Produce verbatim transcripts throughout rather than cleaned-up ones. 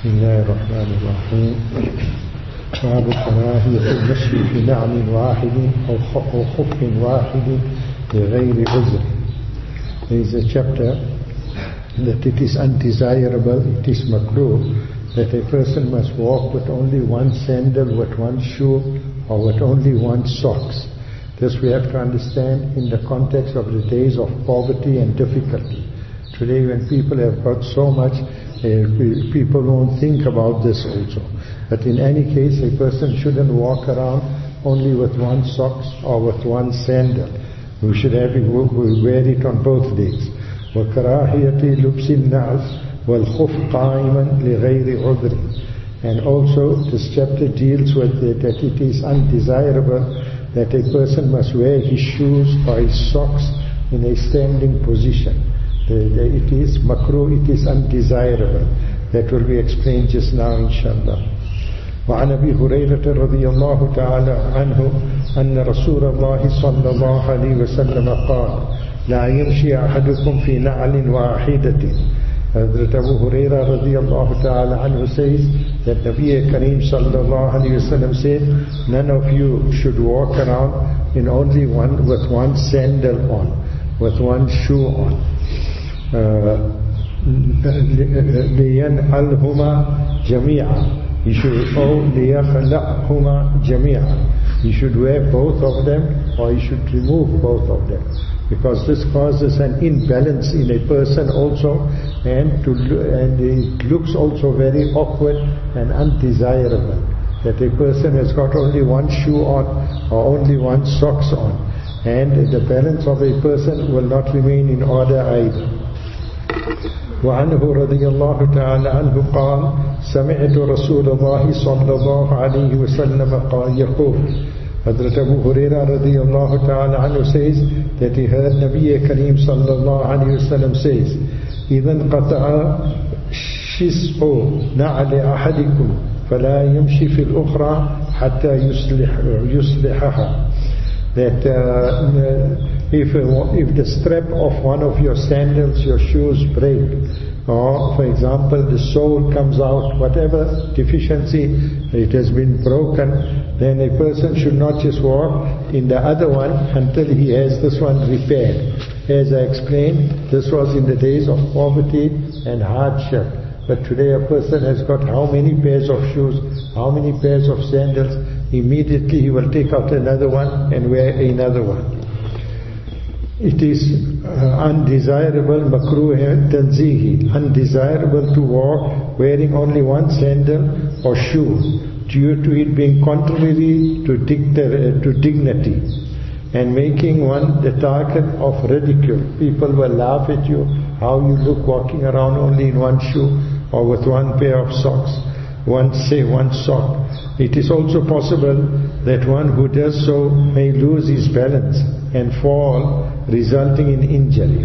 بسم الله الرحمن الرحيم. باب كراهية المشي في نعل واحد أو خف واحد بغير عذر. There is a chapter that it is undesirable, it is makruh, that a person must walk with only one sandal, with one shoe, or with only one socks. This we have to understand in the context of the days of poverty and difficulty. Today when people have got so much, uh, people won't think about this also. But in any case, a person shouldn't walk around only with one socks or with one sandal. We should have it, we wear it on both days. وَكَرَاهِيَةِ لُبْسِ النَّعْلِ وَالْخُفْ قَائِمًا لِغَيْرِ عُذْرٍ. And also this chapter deals with the, that it is undesirable that a person must wear his shoes or his socks in a standing position. The, the, it is makruh, it is undesirable. That will be explained just now, inshallah. وعن أبي هريرة رضي الله تعالى عنه أن رسول الله صلى الله عليه وسلم قال لا يمشي أحدكم في نعل واحدة. Hazrat Abu Huraira radiyallahu ta'ala anhu says that Nabi Kareem sallallahu alayhi wa sallam said, none of you should walk around in only one, with one sandal on, with one shoe on. لِيَنْعَلْهُمَا جَمِيعًا. You should, oh, لِيَخْلَعْهُمَا جَمِيعًا. You should wear both of them, or you should remove both of them. Because this causes an imbalance in a person also, and, to, and it looks also very awkward and undesirable. That a person has got only one shoe on, or only one socks on, and the balance of a person will not remain in order either. وعنه رضي الله تعالى عنه قال سمعت رسول الله صلى الله عليه وسلم قال يقول. Hazrat Abu Huraira radiyallahu ta'ala anhu says that he heard Nabi Kareem sallallahu alayhi wa sallam says, إِذَا انْقَطَعَ شِسْعُ نَعْلِ أَحَدِكُمْ فَلَا يَمْشِ فِي الْأُخْرَى حَتَّى يُصْلِحَهَا. That uh, if, if the strap of one of your sandals, your shoes break, or for example the sole comes out, whatever deficiency, it has been broken, then a person should not just walk in the other one until he has this one repaired. As I explained, this was in the days of poverty and hardship. But today a person has got how many pairs of shoes, how many pairs of sandals, immediately he will take out another one and wear another one. It is uh, undesirable, makruh tanzihi, undesirable to walk wearing only one sandal or shoe, due to it being contrary to, dicta- to dignity, and making one the target of ridicule. People will laugh at you, how you look walking around only in one shoe or with one pair of socks, one say one sock. It is also possible that one who does so may lose his balance and fall, resulting in injury.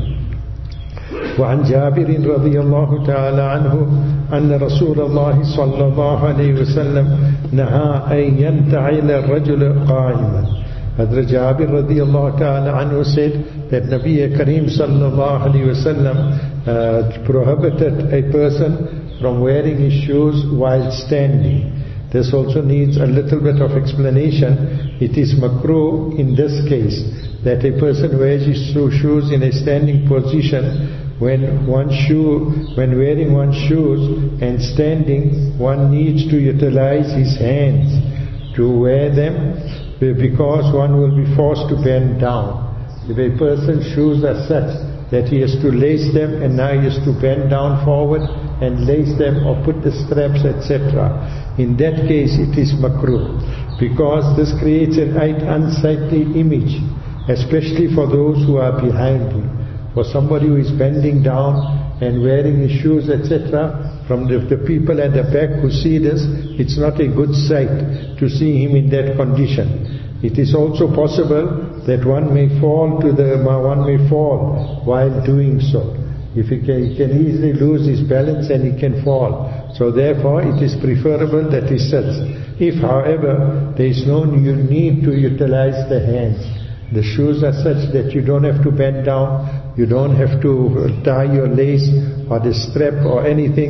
وعن جابر رضي الله تعالى عنه أن رسول الله صلى الله عليه وسلم نهى أن ينتعل الرجل قائما. Hazrat Jabir radiyallahu ta'ala anhu said that Nabi Kareem sallallahu alayhi wa sallam uh, prohibited a person from wearing his shoes while standing. This also needs a little bit of explanation. It is makruh in this case that a person wears his shoes in a standing position. When one shoe, when wearing one shoes and standing, one needs to utilize his hands to wear them, because one will be forced to bend down. If a person's shoes are such that he has to lace them, and now he has to bend down forward and lace them or put the straps, et cetera. In that case it is makruh, because this creates an unsightly image, especially for those who are behind him. For somebody who is bending down and wearing his shoes, et cetera, from the, the people at the back who see this, it's not a good sight to see him in that condition. It is also possible that one may fall to the one may fall while doing so. If he can, he can easily lose his balance and he can fall. So therefore it is preferable that he sits. If however there is no need to utilize the hands, the shoes are such that you don't have to bend down, you don't have to tie your lace or the strap or anything,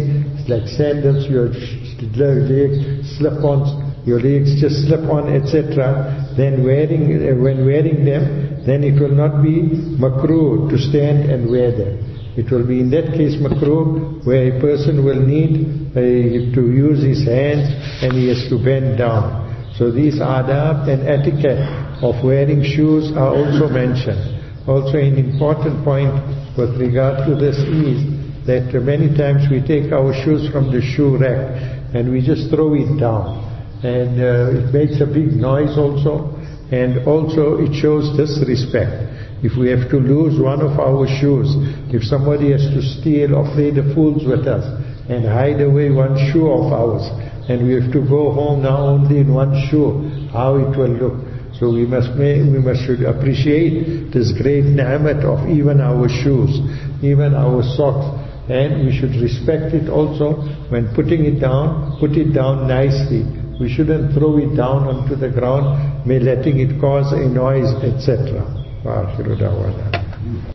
like sandals, your legs slip on, your legs just slip on, et cetera. Then wearing, uh, when wearing them, then it will not be makruh to stand and wear them. It will be in that case makruh, where a person will need uh, to use his hands and he has to bend down. So these adab and etiquette of wearing shoes are also mentioned. Also an important point with regard to this is that many times we take our shoes from the shoe rack and we just throw it down. And uh, it makes a big noise also, and also it shows disrespect. If we have to lose one of our shoes, if somebody has to steal or play the fools with us and hide away one shoe of ours, and we have to go home now only in one shoe, how it will look. So we must make, we must should appreciate this great ni'mat of even our shoes, even our socks, and we should respect it also. When putting it down, put it down nicely. We shouldn't throw it down onto the ground, may letting it cause a noise, et cetera.